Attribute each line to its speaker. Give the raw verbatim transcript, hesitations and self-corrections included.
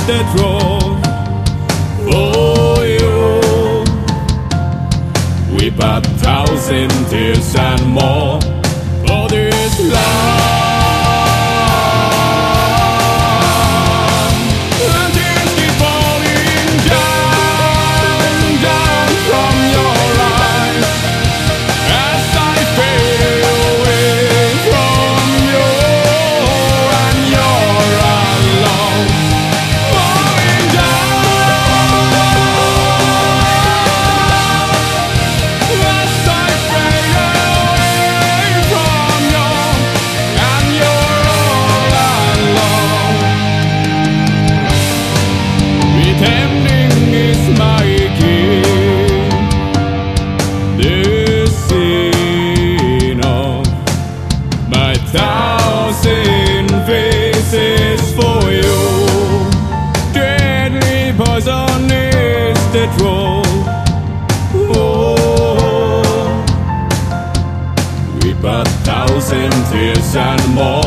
Speaker 1: that road for you. Weep a thousand tears and more for this love. And tears keep falling down, down from your eyes as I fade away from you, and you're alone, falling down as I fade away from you, and you're all alone. Pretending is my gift, the sin of my thousand faces for you. Deadly poison is the truth. Oh, weep a thousand tears and more